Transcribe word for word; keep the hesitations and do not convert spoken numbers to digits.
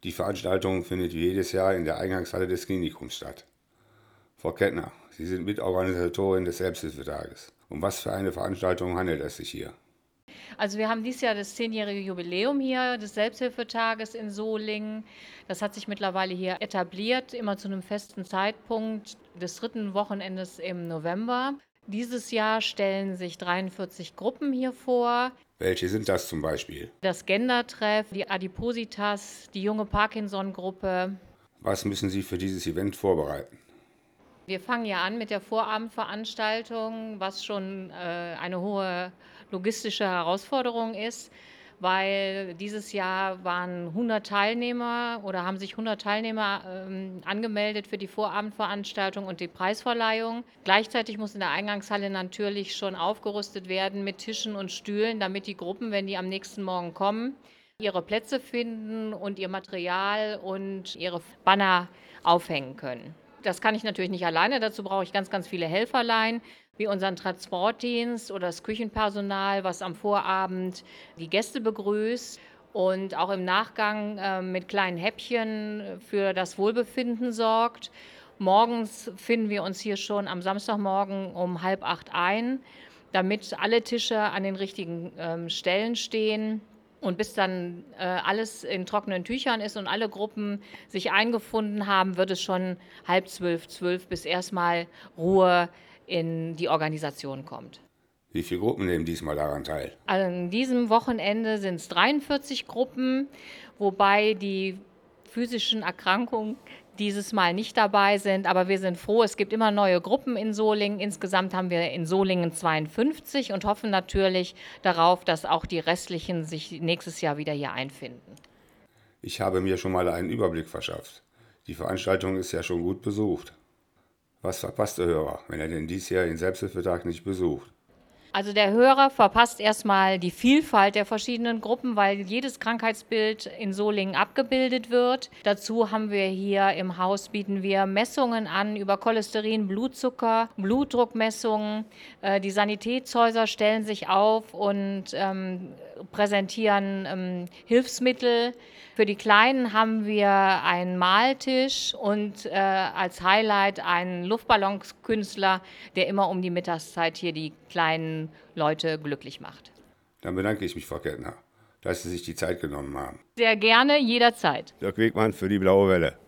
Die Veranstaltung findet wie jedes Jahr in der Eingangshalle des Klinikums statt. Frau Kettner, Sie sind Mitorganisatorin des Selbsthilfetages. Um was für eine Veranstaltung handelt es sich hier? Also wir haben dieses Jahr das zehnjährige Jubiläum hier des Selbsthilfetages in Solingen. Das hat sich mittlerweile hier etabliert, immer zu einem festen Zeitpunkt des dritten Wochenendes im November. Dieses Jahr stellen sich dreiundvierzig Gruppen hier vor. Welche sind das zum Beispiel? Das Gender-Treff, die Adipositas, die junge Parkinson-Gruppe. Was müssen Sie für dieses Event vorbereiten? Wir fangen ja an mit der Vorabendveranstaltung, was schon äh, eine hohe logistische Herausforderung ist, weil dieses Jahr waren hundert Teilnehmer oder haben sich hundert Teilnehmer ähm, angemeldet für die Vorabendveranstaltung und die Preisverleihung. Gleichzeitig muss in der Eingangshalle natürlich schon aufgerüstet werden mit Tischen und Stühlen, damit die Gruppen, wenn die am nächsten Morgen kommen, ihre Plätze finden und ihr Material und ihre Banner aufhängen können. Das kann ich natürlich nicht alleine, dazu brauche ich ganz, ganz viele Helferlein, wie unseren Transportdienst oder das Küchenpersonal, was am Vorabend die Gäste begrüßt und auch im Nachgang äh, mit kleinen Häppchen für das Wohlbefinden sorgt. Morgens finden wir uns hier schon am Samstagmorgen um halb acht ein, damit alle Tische an den richtigen ähm, Stellen stehen. Und bis dann äh, alles in trockenen Tüchern ist und alle Gruppen sich eingefunden haben, wird es schon halb zwölf, zwölf, bis erstmal Ruhe in die Organisation kommt. Wie viele Gruppen nehmen diesmal daran teil? An diesem Wochenende sind es dreiundvierzig Gruppen, wobei die physischen Erkrankungen dieses Mal nicht dabei sind. Aber wir sind froh, es gibt immer neue Gruppen in Solingen. Insgesamt haben wir in Solingen zweiundfünfzig und hoffen natürlich darauf, dass auch die restlichen sich nächstes Jahr wieder hier einfinden. Ich habe mir schon mal einen Überblick verschafft. Die Veranstaltung ist ja schon gut besucht. Was verpasst der Hörer, wenn er den diesjährigen Selbsthilfetag nicht besucht? Also der Hörer verpasst erstmal die Vielfalt der verschiedenen Gruppen, weil jedes Krankheitsbild in Solingen abgebildet wird. Dazu haben wir hier im Haus, bieten wir Messungen an über Cholesterin, Blutzucker, Blutdruckmessungen. Äh, die Sanitätshäuser stellen sich auf und ähm, präsentieren ähm, Hilfsmittel. Für die Kleinen haben wir einen Maltisch und äh, als Highlight einen Luftballonkünstler, der immer um die Mittagszeit hier die kleinen Leute glücklich macht. Dann bedanke ich mich, Frau Kettner, dass Sie sich die Zeit genommen haben. Sehr gerne, jederzeit. Dirk Wegmann für die Blaue Welle.